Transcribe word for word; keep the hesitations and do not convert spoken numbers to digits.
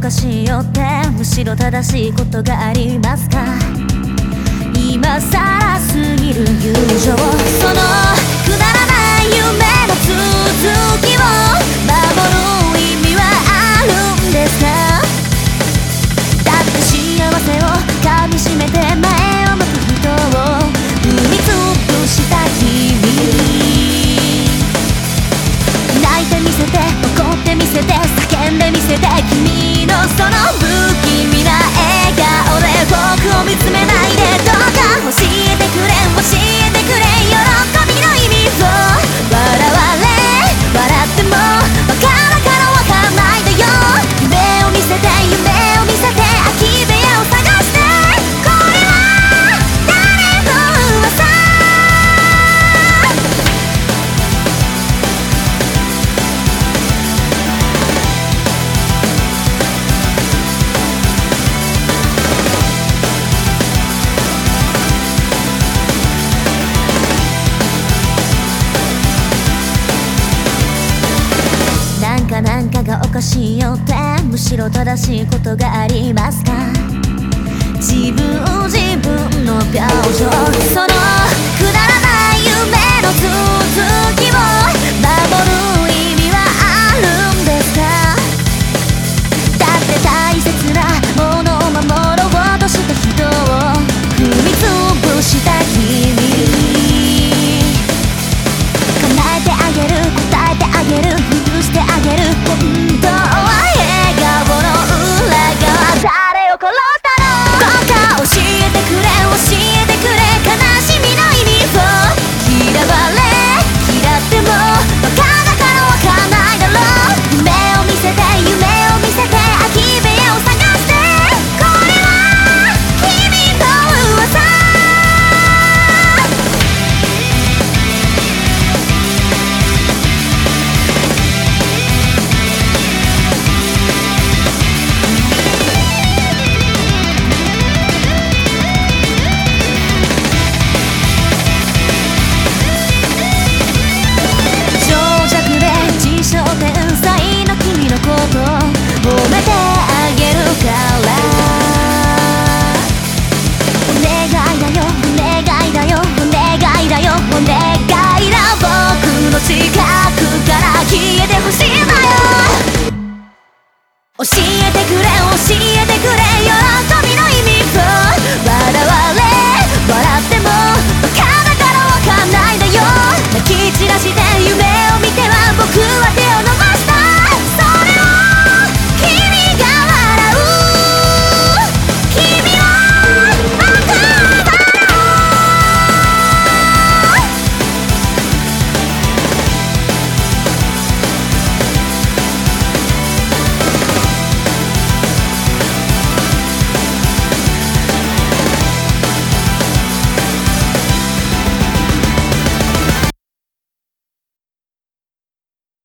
かしいよってむしろ正しいことがありますか？今さらすぎる友情、そのくだらない夢の続きを守る意味はあるんですか？だって幸せを噛みしめて前を向く人を踏みつぶした君、泣いてみせて怒ってみせて叫んでみせて、君のその不気味な笑顔で僕を見つめないで、どうか教えてくれ教えてくれ喜びの意味を、笑われ笑ってもバカだからわかんないんだよ、夢を見せて夢を見せて空き部屋を探して、これは誰の噂？なんかがおかしいよってむしろ正しいことがありますか？自分自分の表情、そのくだらない夢の続きを守る意味はあるんですか？だって大切なものを守ろうとした人を踏みつぶした君、叶えてあげる答えてあげる許してあげる、本当は笑顔の裏側、誰を殺したの？どうか教えてくれ教えてくれ悲しみの意味を、嫌われ嫌ってもバカだからわかんないだろう、夢を見せて夢を見せて空き部屋を探して、これは君の噂。教え